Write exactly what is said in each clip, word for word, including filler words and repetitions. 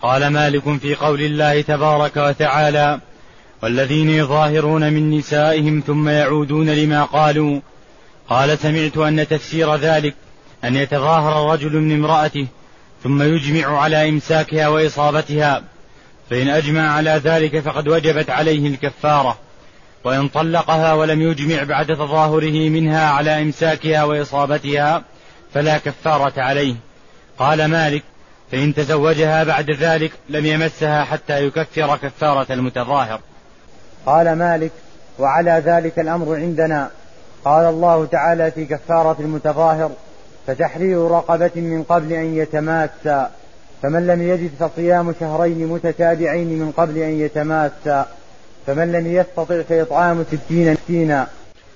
قال مالك في قول الله تبارك وتعالى والذين يظاهرون من نسائهم ثم يعودون لما قالوا. قال سمعت أن تفسير ذلك أن يتظاهر الرجل من امرأته ثم يجمع على إمساكها وإصابتها، فإن أجمع على ذلك فقد وجبت عليه الكفارة، وإن طلقها ولم يجمع بعد تظاهره منها على إمساكها وإصابتها فلا كفارة عليه. قال مالك فإن تزوجها بعد ذلك لم يمسها حتى يكفر كفارة المتظاهر. قال مالك وعلى ذلك الأمر عندنا. قال الله تعالى في كفارة المتظاهر فتحرير رقبة من قبل أن يتماسا، فمن لم يجد فصيام شهرين متتابعين من قبل أن يتماسا، فمن لم يستطع فإطعام ستين مسكينا.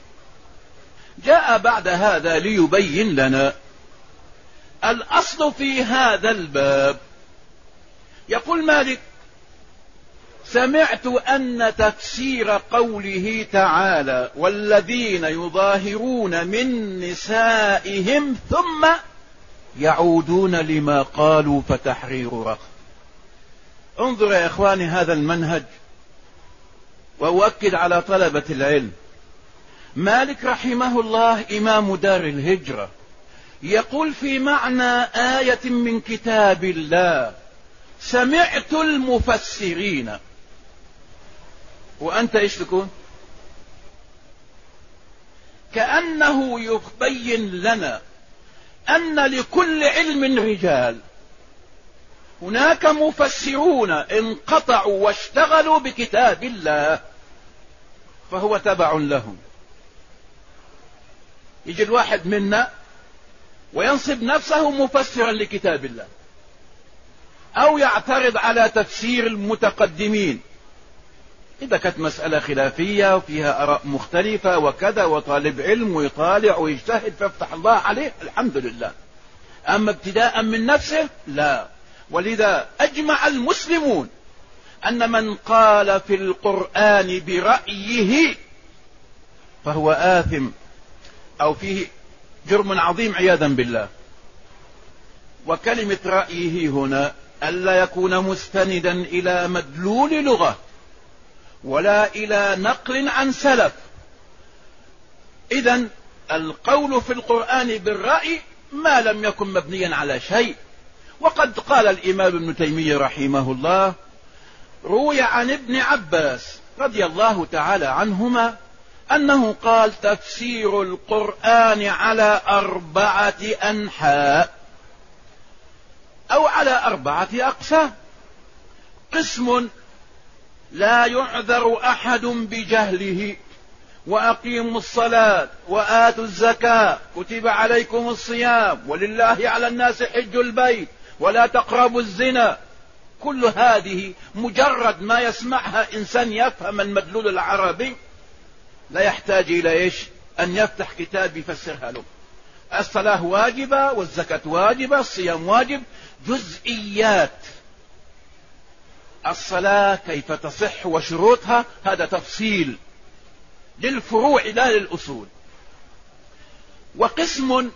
جاء بعد هذا ليبين لنا الأصل في هذا الباب. يقول مالك سمعت أن تفسير قوله تعالى والذين يظاهرون من نسائهم ثم يعودون لما قالوا فتحرير رقبة. انظر يا إخواني هذا المنهج، وأؤكد على طلبة العلم. مالك رحمه الله إمام دار الهجرة يقول في معنى آية من كتاب الله سمعت المفسرين، وأنت إيش تكون؟ كأنه يبين لنا أن لكل علم رجال، هناك مفسرون انقطعوا واشتغلوا بكتاب الله فهو تبع لهم. يجي الواحد منا وينصب نفسه مفسرا لكتاب الله، أو يعترض على تفسير المتقدمين إذا كانت مسألة خلافية وفيها آراء مختلفة وكذا، وطالب علم ويطالع ويجتهد فيفتح الله عليه الحمد لله. أما ابتداء من نفسه لا. ولذا أجمع المسلمون أن من قال في القرآن برأيه فهو آثم أو فيه جرم عظيم عياذا بالله. وكلمة رأيه هنا ألا يكون مستندا إلى مدلول لغة ولا إلى نقل عن سلف. إذن القول في القرآن بالرأي ما لم يكن مبنيا على شيء. وقد قال الإمام ابن تيمية رحمه الله روي عن ابن عباس رضي الله تعالى عنهما أنه قال تفسير القرآن على أربعة أنحاء أو على أربعة أقسام. قسم لا يعذر أحد بجهله وأقيموا الصلاة وآتوا الزكاة كتب عليكم الصيام ولله على الناس حج البيت ولا تقربوا الزنا. كل هذه مجرد ما يسمعها إنسان يفهم المدلول العربي لا يحتاج إلى إيش أن يفتح كتاب يفسرها له. الصلاة واجبة والزكاة واجبة الصيام واجب، جزئيات الصلاة كيف تصح وشروطها هذا تفصيل للفروع لا للأصول. وقسم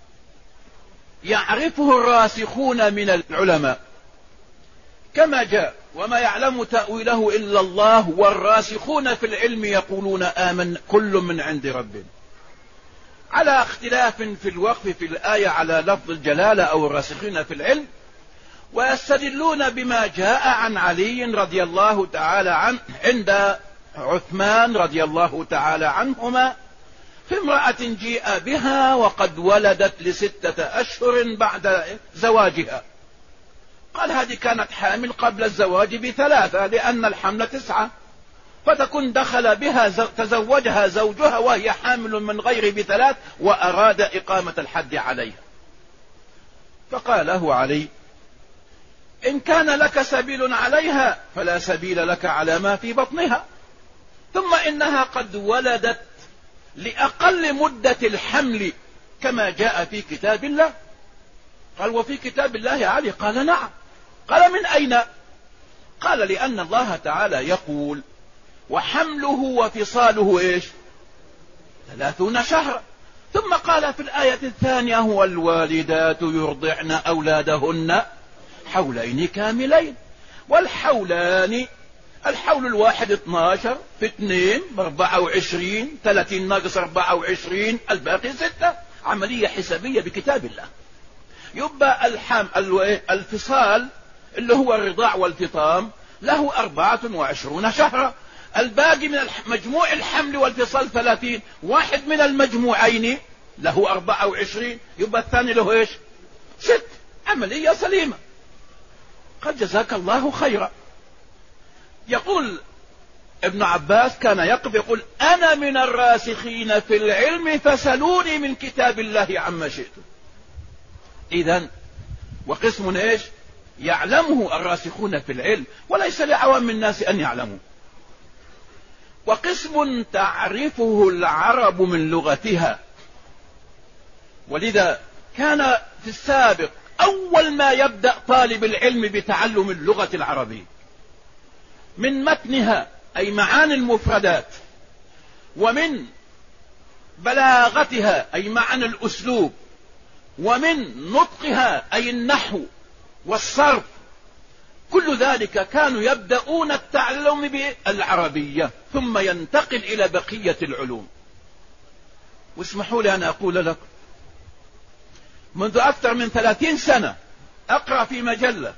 يعرفه الراسخون من العلماء كما جاء وما يعلم تأويله إلا الله والراسخون في العلم يقولون آمن كل من عند ربنا، على اختلاف في الوقف في الآية على لفظ الجلالة أو الراسخين في العلم. ويستدلون بما جاء عن علي رضي الله تعالى عنه عند عثمان رضي الله تعالى عنهما في امرأة جيء بها وقد ولدت لستة أشهر بعد زواجها. قال هذه كانت حامل قبل الزواج بثلاثة لأن الحمل تسعة، فتكون دخل بها تزوجها زوجها وهي حامل من غير بثلاث وأراد إقامة الحد عليها. فقال له علي إن كان لك سبيل عليها فلا سبيل لك على ما في بطنها، ثم إنها قد ولدت لأقل مدة الحمل كما جاء في كتاب الله. قال وفي كتاب الله يا علي؟ قال نعم. قال من أين؟ قال لأن الله تعالى يقول وحمله وفصاله إيش ثلاثون شهرا. ثم قال في الآية الثانية والوالدات يرضعن أولادهن حولين كاملين. والحولان، الحول الواحد اثناشر في اثنين باربعة وعشرين، ثلاثين ناقص اربعة وعشرين، الباقي ستة. عملية حسابية بكتاب الله. يبقى الحام الفصال اللي هو الرضاع والفطام له أربعة وعشرون شهرا. الباقي من مجموع الحمل والفصال ثلاثين، واحد من المجموعين له أربعة وعشرين، يبقى الثاني له ايش؟ ست. عملية سليمة. قد جزاك الله خيرا. يقول ابن عباس كان يقف يقول أنا من الراسخين في العلم فسلوني من كتاب الله عما شئتم. إذن وقسم ايش؟ يعلمه الراسخون في العلم وليس لعوام الناس أن يعلموا. وقسم تعرفه العرب من لغتها. ولذا كان في السابق أول ما يبدأ طالب العلم بتعلم اللغة العربية من متنها أي معاني المفردات، ومن بلاغتها أي معنى الأسلوب، ومن نطقها أي النحو والصرف، كل ذلك كانوا يبدأون التعلم بالعربية ثم ينتقل إلى بقية العلوم. واسمحوا لي أن أقول لكم منذ أكثر من ثلاثين سنة أقرأ في مجلة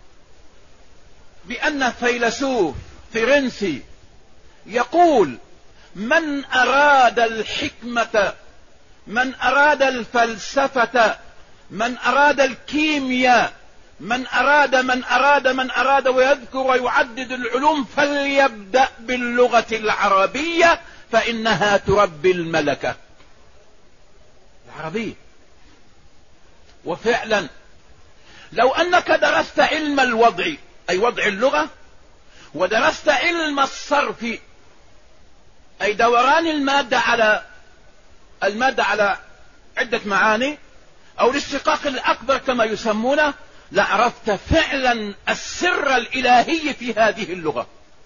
بأن فيلسوف فرنسي يقول من أراد الحكمة، من أراد الفلسفة، من أراد الكيمياء، من أراد من أراد من أراد ويذكر ويعدد العلوم فليبدأ باللغة العربية فإنها تربي الملكة العربية. وفعلا لو أنك درست علم الوضع أي وضع اللغة، ودرست علم الصرف أي دوران المادة على المادة على عدة معاني أو الاشتقاق الأكبر كما يسمونه، لعرفت فعلا السر الإلهي في هذه اللغة.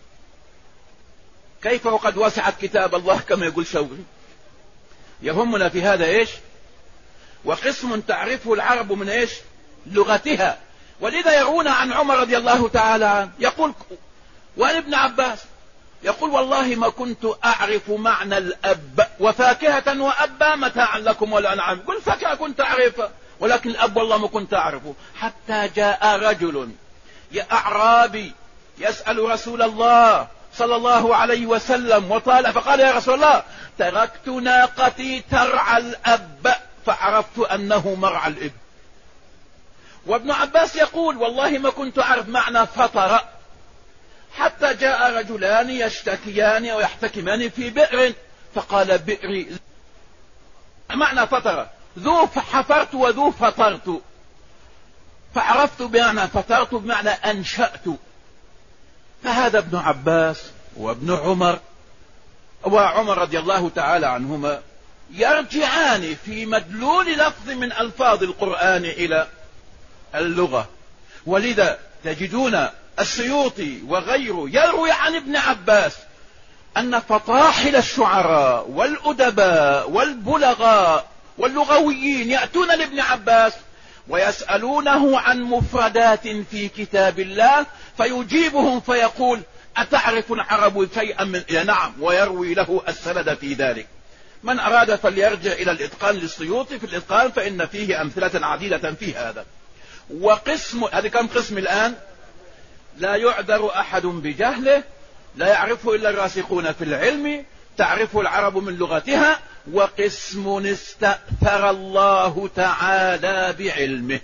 كيف وقد وسعت كتاب الله كما يقول شوقي. يهمنا في هذا إيش؟ وقسم تعرفه العرب من إيش؟ لغتها. ولذا يرون عن عمر رضي الله تعالى عنه يقول وعن ابن عباس يقول والله ما كنت أعرف معنى الأب وفاكهة وأبا متاعا لكم والأنعام. يقول فاكهة كنت أعرفها ولكن الأب والله ما كنت أعرفه. حتى جاء رجل يا أعرابي يسأل رسول الله صلى الله عليه وسلم وطال فقال يا رسول الله تركت ناقتي ترعى الأب فعرفت أنه مرعى الإب. وابن عباس يقول والله ما كنت أعرف معنى فطر حتى جاء رجلان يشتكيان ويحتكمان في بئر فقال بئري معنى فطر ذو حفرت وذو فطرت، فعرفت بمعنى فطرت بمعنى أنشأت. فهذا ابن عباس وابن عمر وعمر رضي الله تعالى عنهما يرجعان في مدلول لفظ من ألفاظ القرآن إلى اللغة. ولذا تجدون السيوطي وغيره يروي عن ابن عباس أن فطاحل الشعراء والأدباء والبلغاء واللغويين يأتون لابن عباس ويسألونه عن مفردات في كتاب الله فيجيبهم فيقول أتعرف العرب شيئا من يا نعم، ويروي له السند في ذلك. من أراد فليرجع إلى الإتقان للسيوطي في الإتقان فإن فيه أمثلة عديدة في هذا. وقسم هذا كم قسم الآن؟ لا يعذر أحد بجهله، لا يعرفه إلا الراسخون في العلم، تعرفه العرب من لغتها. وقسم استأثر الله تعالى بعلمه.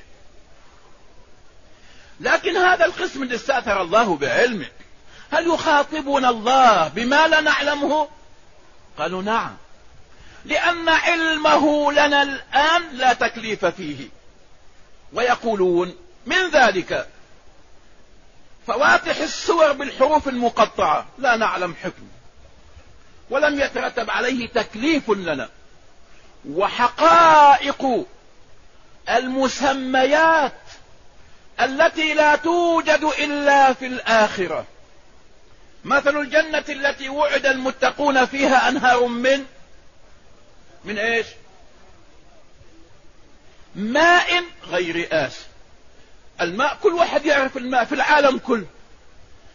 لكن هذا القسم اللي استأثر الله بعلمه هل يخاطبنا الله بما لا نعلمه؟ قالوا نعم، لأن علمه لنا الآن لا تكليف فيه. ويقولون من ذلك فواتح السور بالحروف المقطعة لا نعلم حكم ولم يترتب عليه تكليف لنا. وحقائق المسميات التي لا توجد إلا في الآخرة، مثل الجنة التي وعد المتقون فيها أنهار من من إيش؟ ماء غير آس. الماء كل واحد يعرف الماء في العالم كله،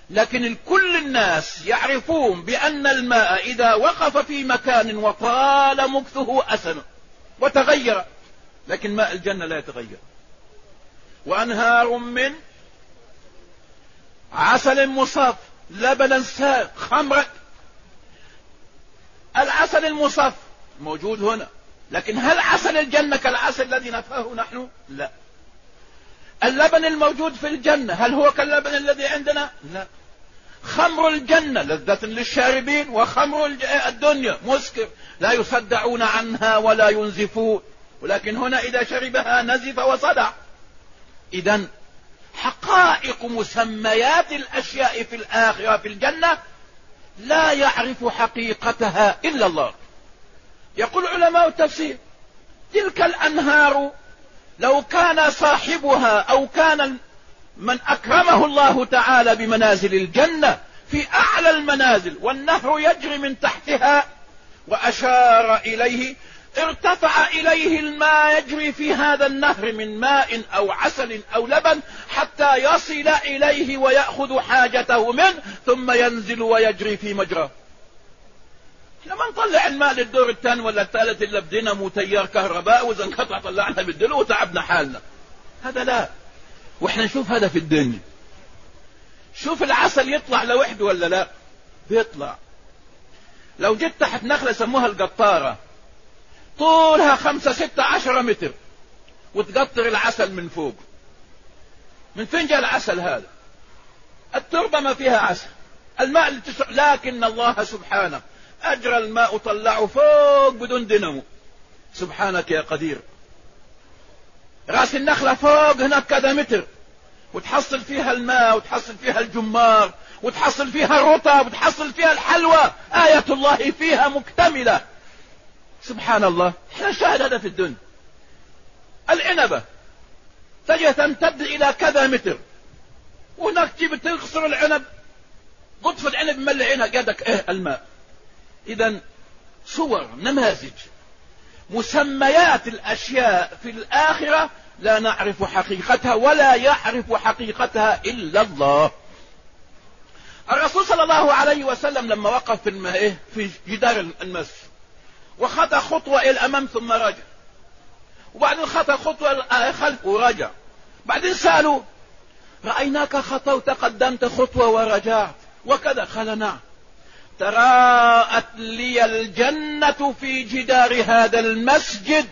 لكن كل الناس يعرفون بأن الماء إذا وقف في مكان وطال مكثه أسن وتغير، لكن ماء الجنة لا يتغير. وأنهار من عسل مصاف لبنا سائغ خمرا. العسل المصاف موجود هنا، لكن هل عسل الجنة كالعسل الذي نفاه نحن؟ لا. اللبن الموجود في الجنة هل هو كاللبن الذي عندنا؟ لا. خمر الجنة لذة للشاربين، وخمر الدنيا مسكر لا يصدعون عنها ولا ينزفون، ولكن هنا إذا شربها نزف وصدع. إذن حقائق مسميات الأشياء في الآخرة في الجنة لا يعرف حقيقتها إلا الله. يقول علماء التفسير: تلك الأنهار لو كان صاحبها أو كان من أكرمه الله تعالى بمنازل الجنة في أعلى المنازل والنهر يجري من تحتها، وأشار إليه، ارتفع إليه الماء يجري في هذا النهر من ماء أو عسل أو لبن حتى يصل إليه ويأخذ حاجته منه، ثم ينزل ويجري في مجراه. لما نطلع الماء للدور الثاني ولا الثالث إلا بدينامو تيار كهرباء، وإذا انقطع طلعنا بالدلو وتعبنا حالنا. هذا لا. واحنا نشوف هذا في الدنيا. شوف العسل يطلع لوحده ولا لا؟ بيطلع. لو جيت تحت نخلة سموها القطارة، طولها خمسة ستة عشرة متر، وتقطر العسل من فوق، من فين جاء العسل هذا؟ التربة ما فيها عسل، الماء اللي تسع، لكن الله سبحانه أجرى الماء طلعه فوق بدون دينامو. سبحانك يا قدير. رأس النخلة فوق هناك كذا متر، وتحصل فيها الماء، وتحصل فيها الجمار، وتحصل فيها الرطب، وتحصل فيها الحلوى. آية الله فيها مكتملة. سبحان الله. احنا نشاهد هذا في الدنيا. العنبة تجي تمتد إلى كذا متر، وهناك تجيب تغسر العنب، قطف العنب ملعينها قدك ايه الماء. إذن صور، نماذج، مسميات الأشياء في الآخرة لا نعرف حقيقتها ولا يعرف حقيقتها إلا الله. الرسول صلى الله عليه وسلم لما وقف في الماء في جدار المسجد وخطى خطوة إلى الأمام ثم رجع، وبعدين خطى خطوة خلف ورجع، بعدين سألوا: رأيناك خطوت قدمت خطوة ورجعت وكذا؟ قال: نعم، تراءت لي الجنة في جدار هذا المسجد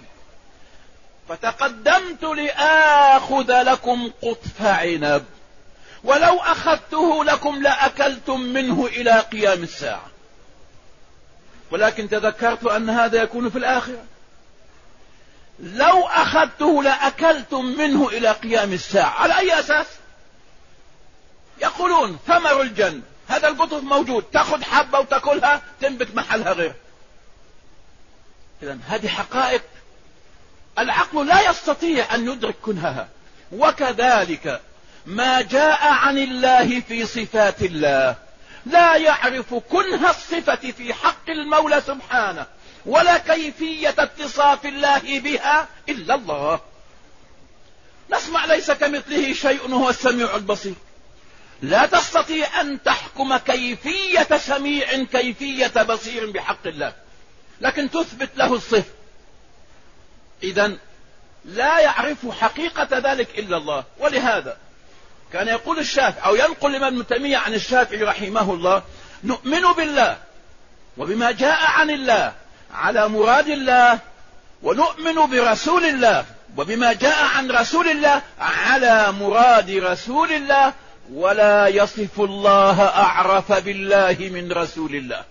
فتقدمت لآخذ لكم قطف عنب، ولو أخذته لكم لأكلتم منه إلى قيام الساعة، ولكن تذكرت أن هذا يكون في الآخرة. لو أخذته لأكلتم منه إلى قيام الساعة. على أي أساس؟ يقولون ثمر الجنة، هذا القطف موجود، تأخذ حبة وتأكلها تنبت محلها غير. إذن هذه حقائق العقل لا يستطيع أن يدرك كنهها. وكذلك ما جاء عن الله في صفات الله، لا يعرف كنه الصفة في حق المولى سبحانه ولا كيفية اتصاف الله بها إلا الله. نسمع ليس كمثله شيء وهو السميع البصير. لا تستطيع أن تحكم كيفية سميع كيفية بصير بحق الله، لكن تثبت له الصفة. إذن لا يعرف حقيقة ذلك إلا الله. ولهذا كان يقول الشافعي أو ينقل الإمام ابن تيمية عن الشافعي رحمه الله: نؤمن بالله وبما جاء عن الله على مراد الله، ونؤمن برسول الله وبما جاء عن رسول الله على مراد رسول الله، ولا يصف الله أعرف بالله من رسول الله.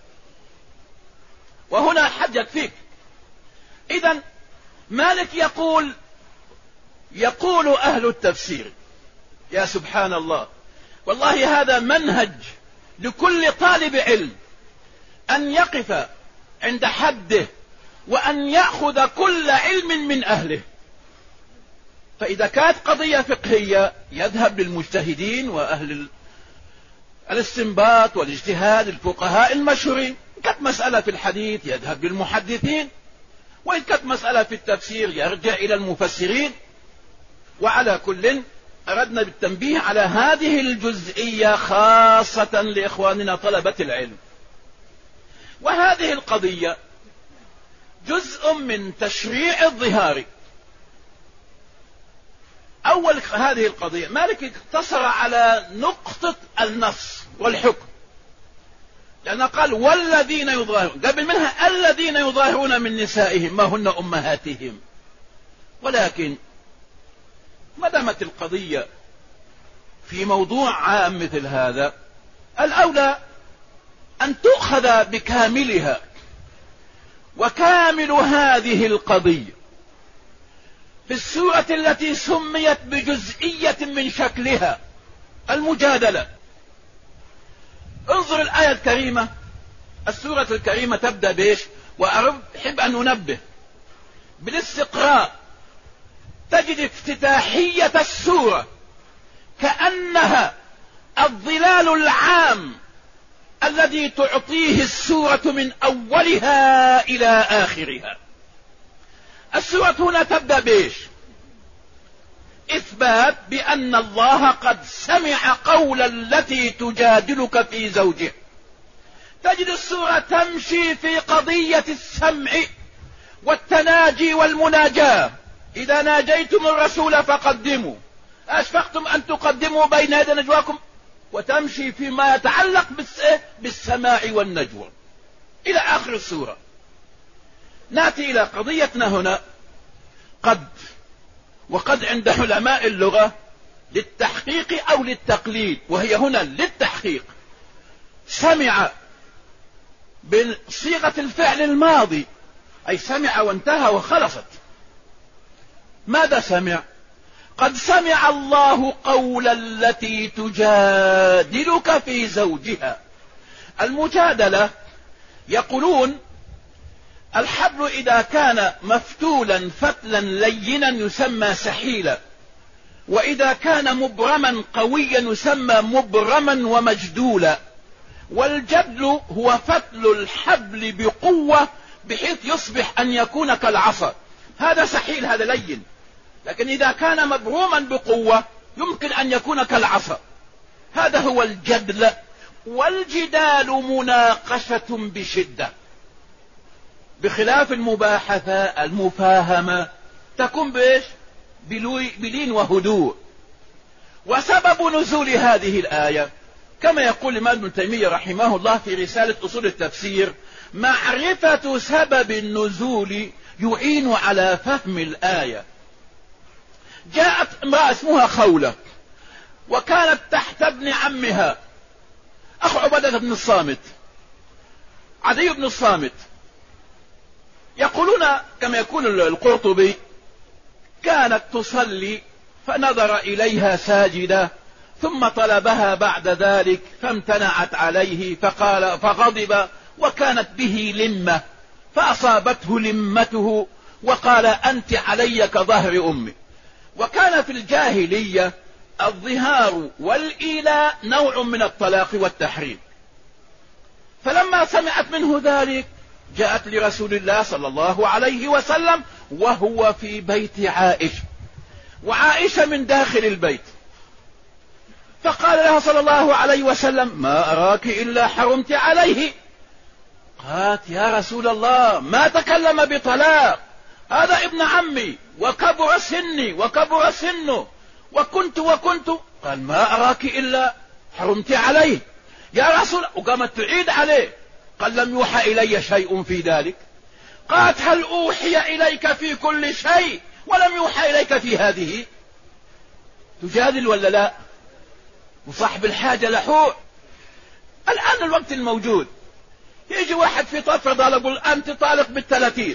وهنا حجت فيك. إذن مالك يقول يقول أهل التفسير: يا سبحان الله، والله هذا منهج لكل طالب علم أن يقف عند حده وأن يأخذ كل علم من أهله. فإذا كانت قضية فقهية يذهب للمجتهدين وأهل الاستنباط والاجتهاد الفقهاء المشهورين، إن كانت مسألة في الحديث يذهب للمحدثين، وإن كانت مسألة في التفسير يرجع إلى المفسرين. وعلى كل أردنا بالتنبيه على هذه الجزئية خاصة لإخواننا طلبة العلم. وهذه القضية جزء من تشريع الظهار. أول هذه القضية مالك اقتصر على نقطة النص والحكم، لأنه قال والذين يظاهرون، قبل منها الذين يظاهرون من نسائهم ما هن أمهاتهم. ولكن ما دامت القضية في موضوع عام مثل هذا، الأولى أن تؤخذ بكاملها. وكامل هذه القضية في السورة التي سميت بجزئية من شكلها المجادلة. انظر الآية الكريمة، السورة الكريمة تبدأ بإيش؟ وأحب أن ننبه بالاستقراء تجد افتتاحية السورة كأنها الظلال العام الذي تعطيه السورة من أولها إلى آخرها. السورة هنا تبدأ بإيش؟ إثبات بأن الله قد سمع قول التي تجادلك في زوجها. تجد السورة تمشي في قضية السمع والتناجي والمناجاة. إذا ناجيتم الرسول فقدموا، أشفقتم أن تقدموا بين يدي نجواكم، وتمشي فيما يتعلق بالسماع والنجوى إلى آخر السورة. نأتي إلى قضيتنا هنا قد، وقد عند علماء اللغة للتحقيق أو للتقليد، وهي هنا للتحقيق. سمع بصيغة الفعل الماضي، أي سمع وانتهى وخلصت. ماذا سمع؟ قد سمع الله قول التي تجادلك في زوجها. المجادلة يقولون الحبل إذا كان مفتولا فتلا لينا يسمى سحيلا، وإذا كان مبرما قويا يسمى مبرما ومجدولا. والجدل هو فتل الحبل بقوة بحيث يصبح أن يكون كالعصا. هذا سحيل، هذا لين. لكن إذا كان مبروما بقوة يمكن أن يكون كالعصا. هذا هو الجدل. والجدال مناقشة بشدة، بخلاف المباحثة المفاهمة تكون بإيش؟ بلين وهدوء. وسبب نزول هذه الآية كما يقول الإمام ابن تيمية رحمه الله في رسالة أصول التفسير: معرفة سبب النزول يعين على فهم الآية. جاءت امرأة اسمها خولة، وكانت تحت ابن عمها أخو عبادة بن الصامت، عدي بن الصامت. يقولون كما يقول القرطبي: كانت تصلي فنظر إليها ساجدة، ثم طلبها بعد ذلك فامتنعت عليه فقال فغضب، وكانت به لمة فأصابته لمته وقال: أنت علي كظهر أمي. وكان في الجاهلية الظهار والإيلاء نوع من الطلاق والتحريم. فلما سمعت منه ذلك جاءت لرسول الله صلى الله عليه وسلم وهو في بيت عائشة، وعائشة من داخل البيت، فقال لها صلى الله عليه وسلم: ما أراك إلا حرمت عليه. قالت: يا رسول الله ما تكلم بطلاق، هذا ابن عمي وكبر سني وكبر سنه وكنت وكنت. قال: ما أراك إلا حرمت عليه يا رسول. وقامت تعيد عليه. قال: لم يوحى إلي شيء في ذلك. قالت: هل أوحي إليك في كل شيء ولم يوحى إليك في هذه؟ تجادل ولا لا؟ وصاحب الحاجة لحوع. الآن الوقت الموجود يجي واحد في طرف ضال يقول: أنت طالق بالثلاثين،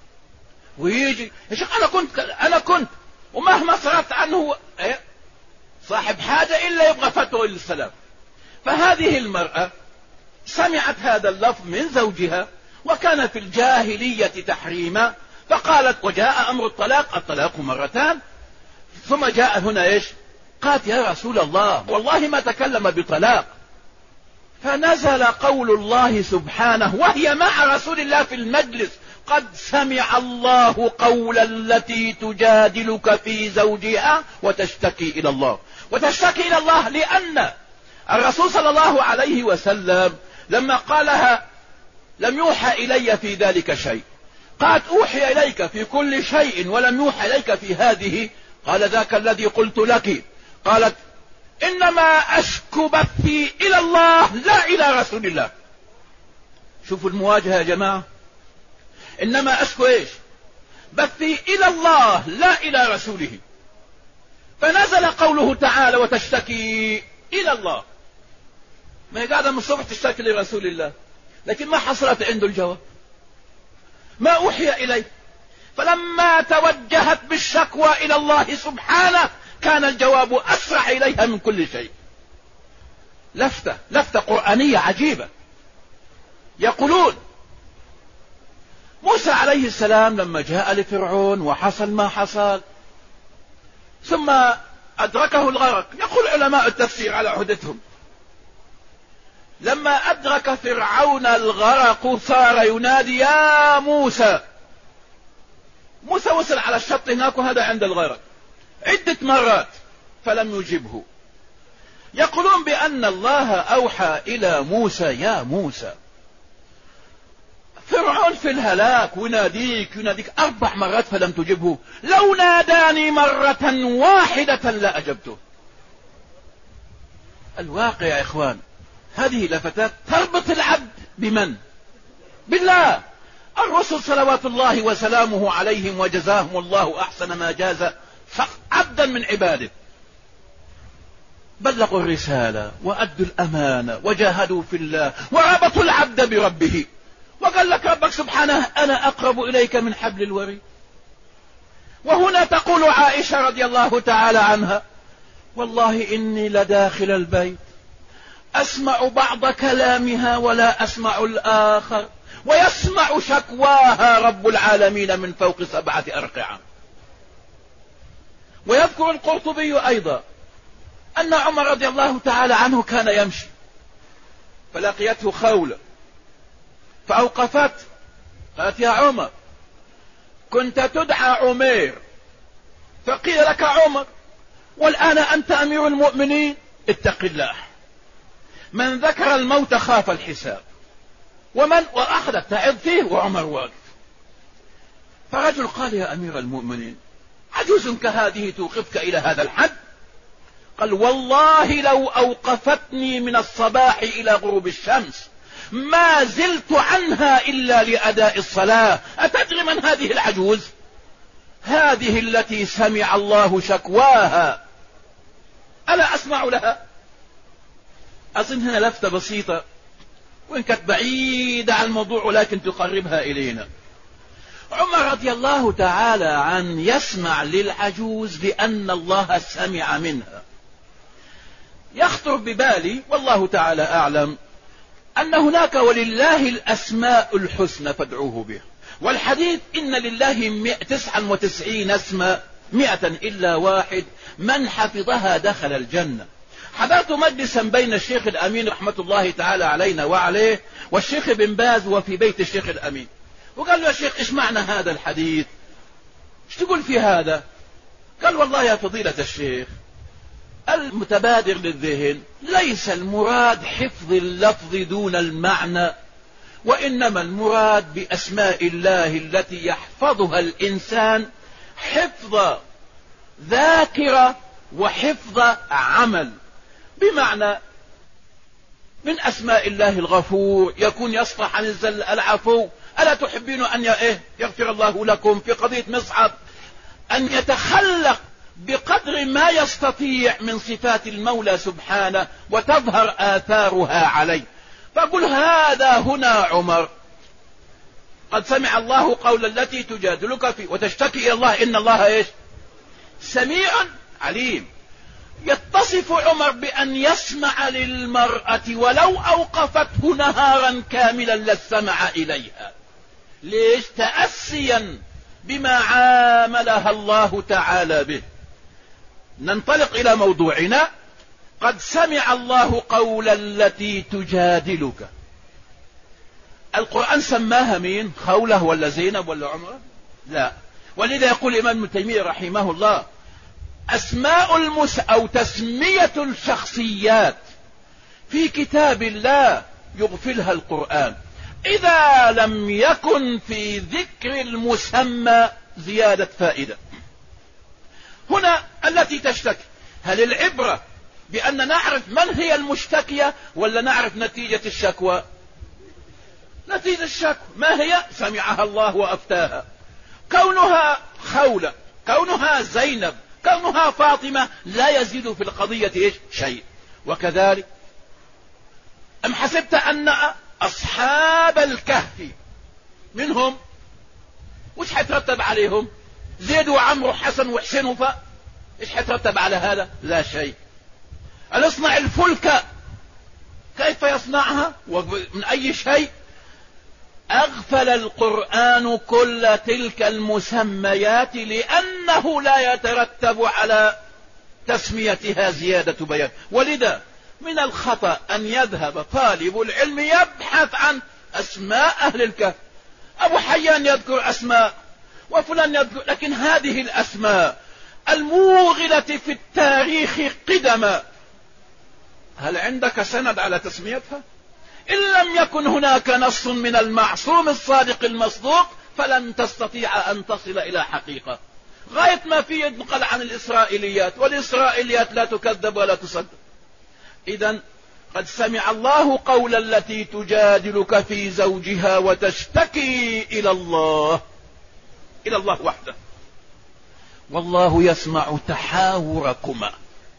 ويجي يا شيخ أنا كنت أنا كنت ومهما صرفت عنه إيه؟ صاحب حاجة إلا يبغى فتوى للسلام. فهذه المرأة سمعت هذا اللفظ من زوجها، وكان في الجاهلية تحريما، فقالت: وجاء أمر الطلاق، الطلاق مرتان، ثم جاء هنا إيش؟ قالت: يا رسول الله والله ما تكلم بطلاق. فنزل قول الله سبحانه وهي مع رسول الله في المجلس، قد سمع الله قول التي تجادلك في زوجها وتشتكي إلى الله. وتشتكي إلى الله لأن الرسول صلى الله عليه وسلم لما قالها لم يوحى إلي في ذلك شيء، قالت أوحي إليك في كل شيء ولم يوحى إليك في هذه، قال ذاك الذي قلت لك. قالت إنما أشكو بثي إلى الله لا إلى رسول الله. شوفوا المواجهة يا جماعة، إنما أشكو إيش؟ بثي إلى الله لا إلى رسوله. فنزل قوله تعالى وتشتكي إلى الله. ما هي قاعدة من الصبح تشتكي لرسول الله، لكن ما حصلت عنده الجواب، ما أوحي إليه. فلما توجهت بالشكوى إلى الله سبحانه كان الجواب أسرع إليها من كل شيء. لفتة لفتة قرآنية عجيبة. يقولون موسى عليه السلام لما جاء لفرعون وحصل ما حصل ثم أدركه الغرق، يقول علماء التفسير على عهدتهم لما أدرك فرعون الغرق صار ينادي يا موسى. موسى وصل على الشط هناك وهذا عند الغرق عدة مرات فلم يجبه. يقولون بأن الله أوحى إلى موسى يا موسى. فرعون في الهلاك وناديك يناديك أربع مرات فلم تجبه، لو ناداني مرة واحدة لا أجبته. الواقع يا إخوان هذه لفتات تربط العبد بمن؟ بالله. الرسل صلوات الله وسلامه عليهم وجزاهم الله أحسن ما جاز عبدا من عباده، بلغوا الرسالة وأدوا الأمانة وجاهدوا في الله وربطوا العبد بربه. وقال لك ربك سبحانه أنا أقرب إليك من حبل الوريد. وهنا تقول عائشة رضي الله تعالى عنها والله إني لداخل البيت أسمع بعض كلامها ولا أسمع الآخر، ويسمع شكواها رب العالمين من فوق سبعة أرقعة. ويذكر القرطبي أيضا أن عمر رضي الله تعالى عنه كان يمشي فلقيته خولة فأوقفت، قالت يا عمر كنت تدعى عمير فقيل لك عمر والآن أنت أمير المؤمنين، اتق الله، من ذكر الموت خاف الحساب. ومن وأخذت تعظ فيه وعمر واقف. فرجل قال يا أمير المؤمنين عجوز كهذه توقفك إلى هذا الحد؟ قال والله لو أوقفتني من الصباح إلى غروب الشمس ما زلت عنها إلا لأداء الصلاة. أتدري من هذه العجوز؟ هذه التي سمع الله شكواها، ألا أسمع لها؟ أظن هنا لفتة بسيطة وإن كانت بعيدة عن الموضوع ولكن تقربها إلينا. عمر رضي الله تعالى عنه يسمع للعجوز لأن الله سمع منها. يخطر ببالي والله تعالى أعلم أن هناك ولله الأسماء الحسنى فادعوه بها، والحديث إن لله تسعا وتسعين اسما مئة إلا واحد من حفظها دخل الجنة. حضرت مجلسا بين الشيخ الأمين رحمة الله تعالى علينا وعليه والشيخ بن باز وفي بيت الشيخ الأمين، وقال له يا شيخ إيش معنى هذا الحديث؟ إيش تقول في هذا؟ قال والله يا فضيلة الشيخ المتبادر للذهن ليس المراد حفظ اللفظ دون المعنى، وإنما المراد بأسماء الله التي يحفظها الإنسان حفظ ذاكرة وحفظ عمل. بمعنى من أسماء الله الغفور يكون يصفح عن الزل العفو. ألا تحبين أن يغفر الله لكم؟ في قضية مصعب أن يتخلق بقدر ما يستطيع من صفات المولى سبحانه وتظهر آثارها عليه. فقل هذا هنا عمر قد سمع الله قول التي تجادلك في وتشتكي إلى الله إن الله إيش؟ سميع عليم. يتصف عمر بأن يسمع للمرأة ولو أوقفته نهارا كاملا لاستمع إليها. ليش؟ تأسيا بما عاملها الله تعالى به. ننطلق إلى موضوعنا. قد سمع الله قول التي تجادلك. القرآن سماها مين؟ خولة ولا زينب ولا عمرة؟ لا. ولذا يقول الإمام ابن تيمية رحمه الله أسماء المس أو تسمية الشخصيات في كتاب الله يغفلها القرآن إذا لم يكن في ذكر المسمى زيادة فائدة. هنا التي تشتكي، هل العبرة بأن نعرف من هي المشتكية ولا نعرف نتيجة الشكوى؟ نتيجة الشكوى ما هي؟ سمعها الله وأفتاها. كونها خولة، كونها زينب، كونها فاطمة لا يزيد في القضية إيش؟ شيء. وكذلك أم حسبت أن أصحاب الكهف منهم وش حيترتب عليهم؟ زيد وعمر وحسن وحسين وفاء، إيش حيترتب على هذا؟ لا شيء. أن يصنع الفلك كيف يصنعها ومن أي شيء؟ أغفل القرآن كل تلك المسميات لأنه لا يترتب على تسميتها زيادة بيان. ولذا من الخطأ أن يذهب طالب العلم يبحث عن أسماء أهل الكهف. أبو حيان يذكر أسماء وفلان يذكر، لكن هذه الأسماء الموغلة في التاريخ قدما هل عندك سند على تسميتها؟ إن لم يكن هناك نص من المعصوم الصادق المصدوق فلن تستطيع أن تصل إلى حقيقة. غاية ما فيه ينقل عن الإسرائيليات، والإسرائيليات لا تكذب ولا تصدق. إذن قد سمع الله قول التي تجادلك في زوجها وتشتكي إلى الله، إلى الله وحده. والله يسمع تحاوركما.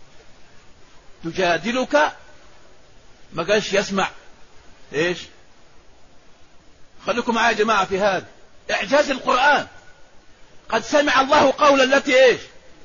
تجادلك ما قالش يسمع ايش؟ خليكم معي يا جماعة في هذا إعجاز القرآن. قد سمع الله قول التي ايش؟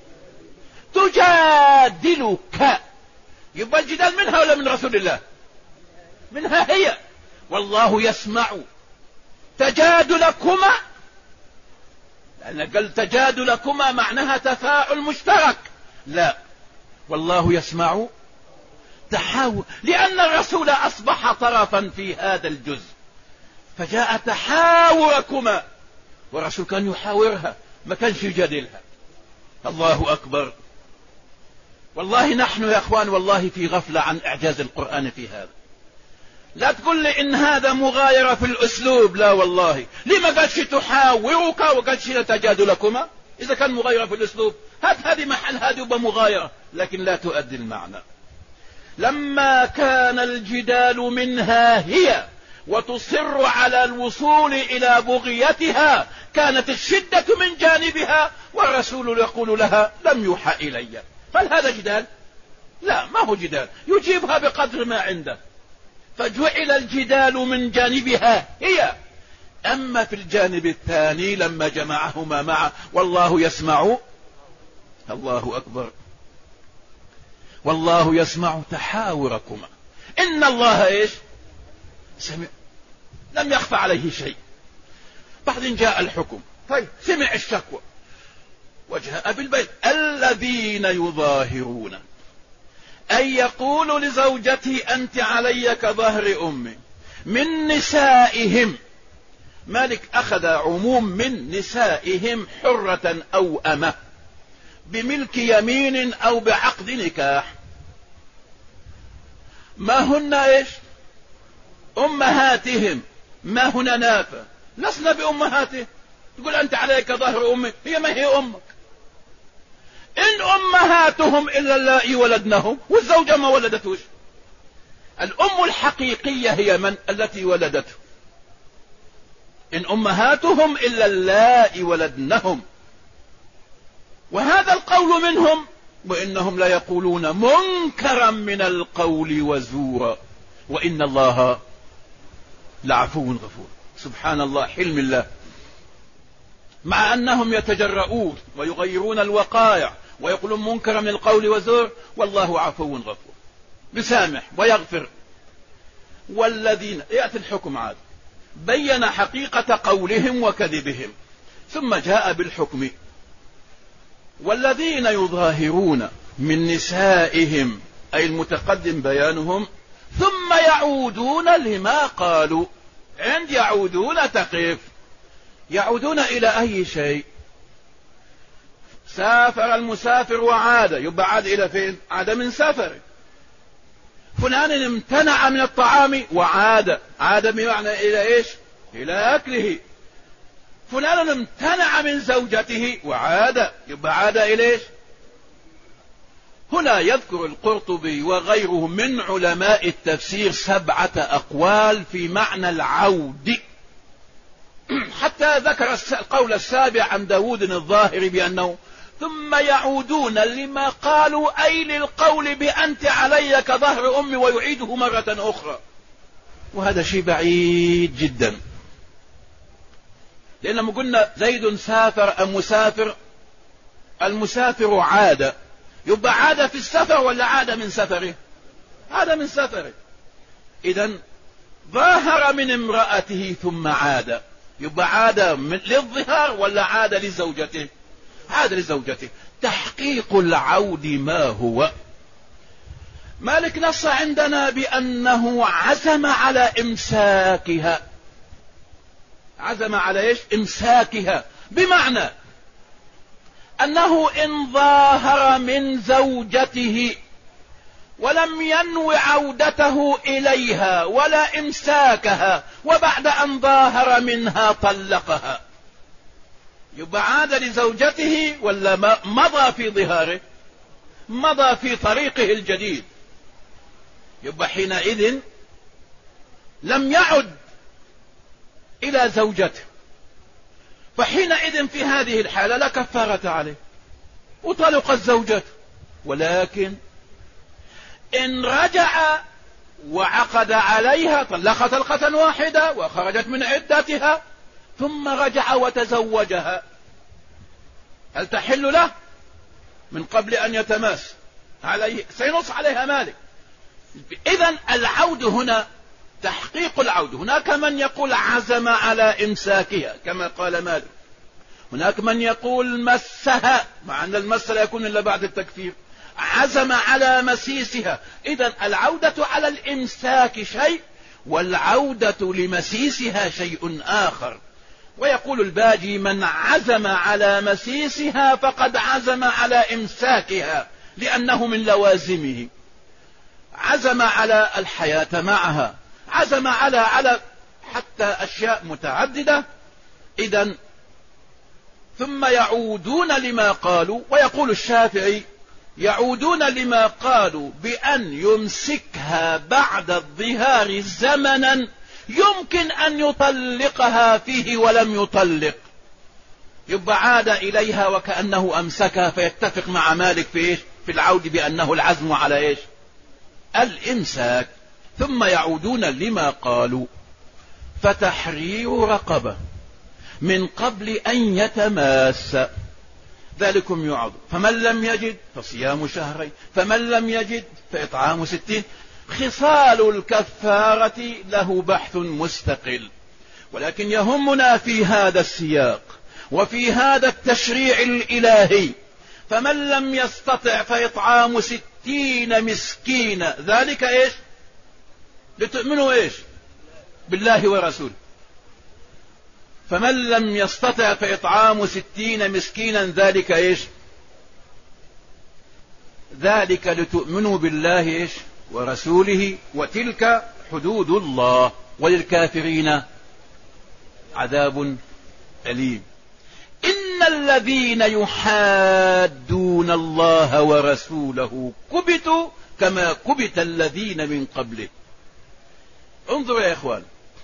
تجادلك. يبقى الجدال منها ولا من رسول الله؟ منها هي. والله يسمع تجادلكما، لأن قال تجادلكما معناها تفاعل مشترك. لا، والله يسمع تحاور، لأن الرسول أصبح طرفا في هذا الجزء فجاء تحاوركما، والرسول كان يحاورها ما كانش يجادلها. الله أكبر. والله نحن يا أخوان والله في غفلة عن إعجاز القرآن في هذا. لا تقول لي إن هذا مغايرة في الأسلوب، لا والله. لما قالش تحاورك وقالش تجادلكما؟ إذا كان مغايرة في الأسلوب هات هذه محل هذه بمغايرة، لكن لا تؤدي المعنى. لما كان الجدال منها هي وتصر على الوصول إلى بغيتها كانت الشدة من جانبها، والرسول يقول لها لم يوحى إلي. هل هذا جدال؟ لا، ما هو جدال، يجيبها بقدر ما عنده. فجعل الجدال من جانبها هي. أما في الجانب الثاني لما جمعهما معا والله يسمع، الله أكبر، والله يسمع تحاوركما. إن الله إيش؟ سمع، لم يخفى عليه شيء. بعدين جاء الحكم. طيب سمع الشكوى وجاء بالبيت. الذين يظاهرون أن يقول لزوجته أنت علي كظهر أمي من نسائهم. مالك أخذ عموم من نسائهم حرة أو أمة بملك يمين أو بعقد نكاح. ما هن إيش؟ أمهاتهم. ما هنا نافة، لسنا بأمهاته. تقول أنت عليك ظهر أمي، هي ما هي أمك. إن أمهاتهم إلا اللائي ولدنهم، والزوجة ما ولدتوش. الأم الحقيقية هي من؟ التي ولدته. إن أمهاتهم إلا اللائي ولدنهم. وهذا القول منهم وإنهم لا يقولون منكرا من القول وزورا وإن الله لعفو غفور. سبحان الله، حلم الله. مع أنهم يتجرؤون ويغيرون الوقائع ويقولون منكرا من القول وزور، والله عفو غفور بسامح ويغفر. والذين يأتي الحكم عاد بين حقيقة قولهم وكذبهم ثم جاء بالحكم. والذين يظاهرون من نسائهم أي المتقدم بيانهم ثم يعودون لما قالوا. عند يعودون تقف. يعودون إلى أي شيء؟ سافر المسافر وعاد، يبقى عاد إلى فين؟ عاد من سفره. فلان امتنع من الطعام وعاد، عاد بمعنى إلى إيش؟ إلى أكله. فلان امتنع من زوجته وعاد، يبقى عاد إلى إيش؟ هنا يذكر القرطبي وغيره من علماء التفسير سبعة أقوال في معنى العود، حتى ذكر القول السابع عن داود الظاهري بأنه ثم يعودون لما قالوا، أي للقول بأنت علي كظهر أمي، ويعيده مرة أخرى. وهذا شيء بعيد جدا، لأنما قلنا زيد سافر أم مسافر، المسافر عاد، يبقى عاد في السفر ولا عاد من سفره؟ عاد من سفره. إذن ظاهر من امرأته ثم عاد، يبقى عاد للظهار ولا عاد لزوجته؟ عاد لزوجته. تحقيق العود ما هو؟ مالك نص عندنا بأنه عزم على إمساكها. عزم على إيش؟ إمساكها، بمعنى أنه إن ظاهر من زوجته ولم ينو عودته إليها ولا إمساكها، وبعد أن ظاهر منها طلقها، يبقى عاد لزوجته ولا مضى في ظهاره؟ مضى في طريقه الجديد. يبقى حينئذ لم يعد إلى زوجته، فحينئذ في هذه الحالة لا كفارة عليه وطلقت زوجته. ولكن إن رجع وعقد عليها، طلقت طلقة واحدة وخرجت من عدتها، ثم رجع وتزوجها، هل تحل له من قبل أن يتماس عليه؟ سينص عليها مالك. إذن العود هنا تحقيق العود. هناك من يقول عزم على إمساكها كما قال مالك، هناك من يقول مسها، مع أن المس لا يكون إلا بعد التكفير، عزم على مسيسها. إذن العودة على الإمساك شيء، والعودة لمسيسها شيء آخر. ويقول الباجي من عزم على مسيسها فقد عزم على إمساكها، لأنه من لوازمه. عزم على الحياة معها، عزم على على حتى أشياء متعددة. إذن ثم يعودون لما قالوا. ويقول الشافعي يعودون لما قالوا بأن يمسكها بعد الظهار زمنا يمكن أن يطلقها فيه ولم يطلق، يبقى عاد إليها وكأنه أمسكها، فيتفق مع مالك في إيش؟ في العود بأنه العزم على إيش؟ الإمساك. ثم يعودون لما قالوا فتحرير رقبة من قبل أن يتماس، ذلكم يعظ. فمن لم يجد فصيام شهرين، فمن لم يجد فإطعام ستين. خصال الكفارة له بحث مستقل، ولكن يهمنا في هذا السياق وفي هذا التشريع الإلهي فمن لم يستطع فإطعام ستين مسكين. ذلك إيش؟ لتؤمنوا إيش؟ بالله ورسوله. فمن لم يستطع فإطعام ستين مسكينا. ذلك إيش؟ ذلك لتؤمنوا بالله إيش؟ ورسوله، وتلك حدود الله، وللكافرين عذاب أليم. إن الذين يحادون الله ورسوله كبتوا كما كبت الذين من قبله. انظروا يا إخوان،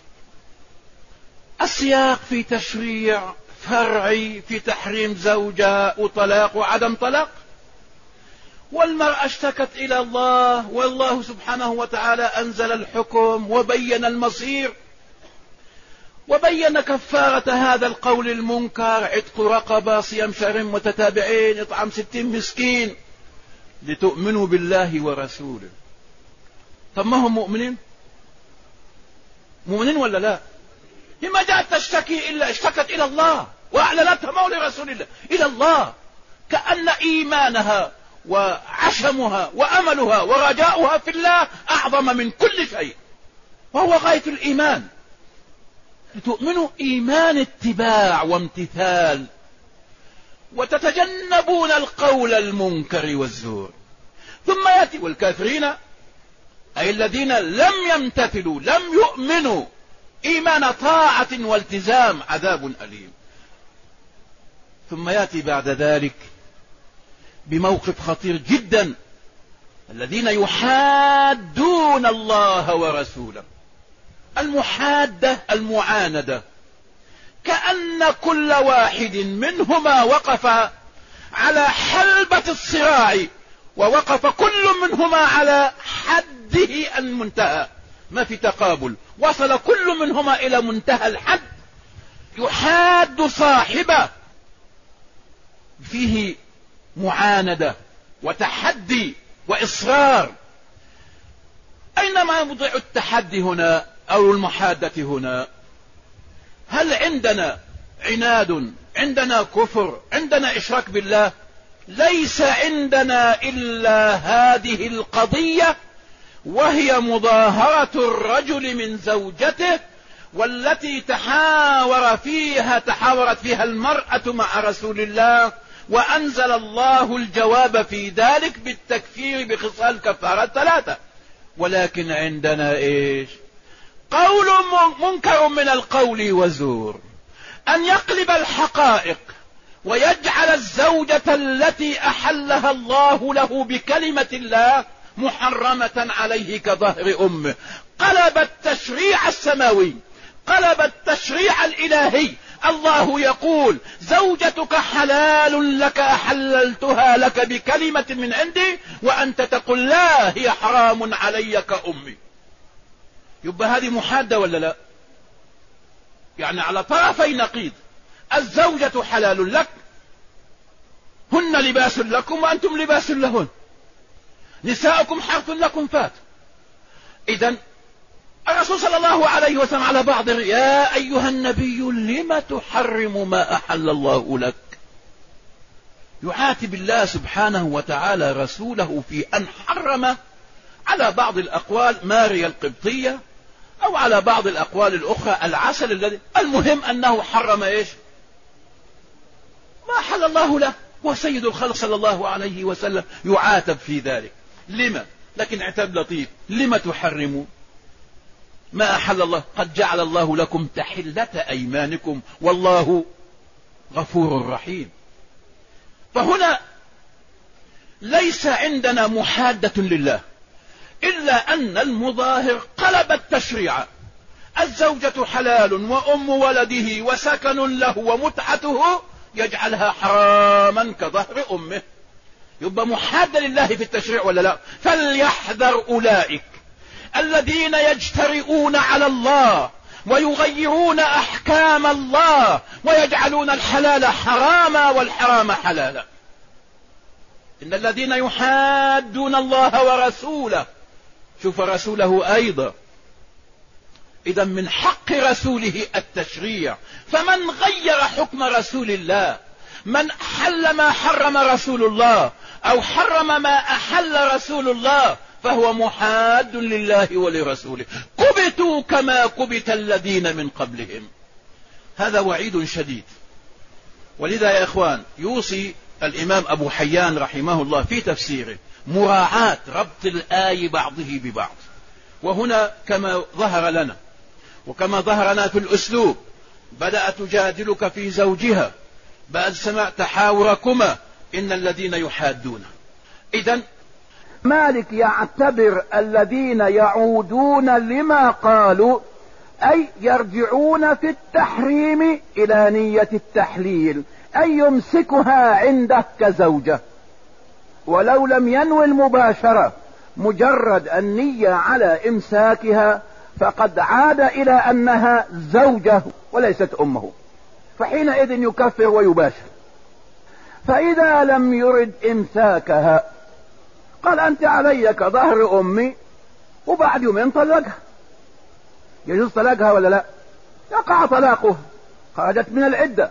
السياق في تشريع فرعي في تحريم زوجها وطلاق وعدم طلاق، والمرأة اشتكت إلى الله، والله سبحانه وتعالى أنزل الحكم وبين المصير وبين كفارة هذا القول المنكر: عتق رقبة، صيام شهرين متتابعين، اطعام ستين مسكين، لتؤمنوا بالله ورسوله. طب ما هم مؤمنين؟ مؤمنين ولا لا؟ لما جاءت تشتكي إلا اشتكت إلى الله وأعلنتها مولى رسول الله إلى الله، كأن إيمانها وعشمها وأملها ورجاؤها في الله أعظم من كل شيء، وهو غاية الإيمان. لتؤمنوا إيمان اتباع وامتثال، وتتجنبون القول المنكر والزور. ثم يأتي والكافرين أي الذين لم يمتثلوا لم يؤمنوا إيمان طاعة والتزام عذاب أليم. ثم يأتي بعد ذلك بموقف خطير جدا، الذين يحادون الله ورسوله. المحادة المعاندة، كأن كل واحد منهما وقف على حلبة الصراع، ووقف كل منهما على حده المنتهى، ما في تقابل، وصل كل منهما إلى منتهى الحد، يحاد صاحبه، فيه معاندة وتحدي وإصرار. أينما موضع التحدي هنا أو المحادة هنا؟ هل عندنا عناد، عندنا كفر، عندنا إشراك بالله؟ ليس عندنا إلا هذه القضية، وهي مظاهرة الرجل من زوجته، والتي تحاور فيها تحاورت فيها المرأة مع رسول الله، وأنزل الله الجواب في ذلك بالتكفير بخصال كفارة ثلاثة. ولكن عندنا إيش؟ قول منكر من القول وزور، أن يقلب الحقائق ويجعل الزوجة التي أحلها الله له بكلمة الله محرمة عليه كظهر أمه. قلب التشريع السماوي، قلب التشريع الإلهي. الله يقول زوجتك حلال لك أحللتها لك بكلمة من عندي، وأنت تقول لا هي حرام علي كأمي. يبقى هذه محادة ولا لا؟ يعني على طرفي نقيض. الزوجة حلال لك، هن لباس لكم وأنتم لباس لهن، نساؤكم حرث لكم فات. إذن الرسول صلى الله عليه وسلم على بعض: يا أيها النبي لم تحرم ما أحل الله لك؟ يعاتب الله سبحانه وتعالى رسوله في أن حرم على بعض الأقوال ماريا القبطية، أو على بعض الأقوال الأخرى العسل الذي، المهم أنه حرم إيش؟ ما أحل الله له، وسيد الخلق صلى الله عليه وسلم يعاتب في ذلك. لما؟ لكن عتاب لطيف: لما تحرموا ما أحل الله؟ قد جعل الله لكم تحلة أيمانكم والله غفور رحيم. فهنا ليس عندنا محادة لله، إلا أن المظاهر قلب التشريع. الزوجة حلال وأم ولده وسكن له ومتعته، يجعلها حراما كظهر أمه. يبقى محادة لله في التشريع ولا لا؟ فليحذر أولئك الذين يجترئون على الله ويغيرون أحكام الله ويجعلون الحلال حراما والحرام حلالا. إن الذين يحادون الله ورسوله، شوف رسوله أيضا. إذا من حق رسوله التشريع، فمن غير حكم رسول الله، من حل ما حرم رسول الله أو حرم ما أحل رسول الله، فهو محاد لله ولرسوله. كبتوا كما كبت الذين من قبلهم. هذا وعيد شديد. ولذا يا إخوان يوصي الإمام أبو حيان رحمه الله في تفسيره مراعاة ربط الآي بعضه ببعض. وهنا كما ظهر لنا وكما ظهر لنا في الأسلوب، بدأت تجادلك في زوجها بعد سمع تحاوركما إن الذين يحادون. إذن مالك يعتبر الذين يعودون لما قالوا أي يرجعون في التحريم إلى نية التحليل، أي يمسكها عنده كزوجة، ولو لم ينوي المباشرة، مجرد النية على إمساكها فقد عاد إلى أنها زوجة وليست أمه، فحينئذ يكفر ويباشر. فإذا لم يرد إمساكها قال أنت علي كظهر أمي، وبعد يومين طلقها. يجوز طلاقها ولا لا؟ يقع طلاقها، خرجت من العدة.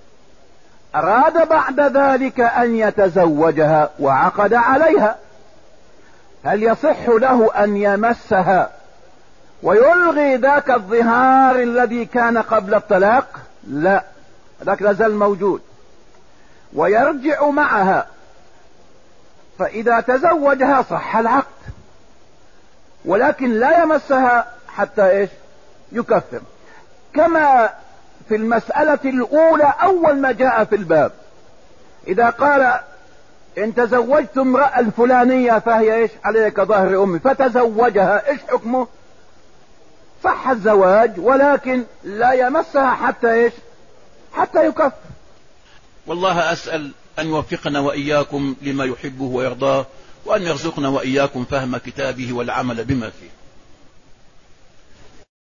أراد بعد ذلك أن يتزوجها وعقد عليها، هل يصح له أن يمسها ويلغي ذاك الظهار الذي كان قبل الطلاق؟ لا، ذاك لازال موجود. ويرجع معها، فإذا تزوجها صح العقد، ولكن لا يمسها حتى ايش؟ يكفر. كما في المسألة الأولى أول ما جاء في الباب، إذا قال إن تزوجت امرأة الفلانية فهي ايش؟ عليك ظهر أمي، فتزوجها، ايش حكمه؟ صح الزواج، ولكن لا يمسها حتى ايش؟ حتى يكفر. والله أسأل أن يوفقنا وإياكم لما يحبه ويرضاه، وأن يرزقنا وإياكم فهم كتابه والعمل بما فيه.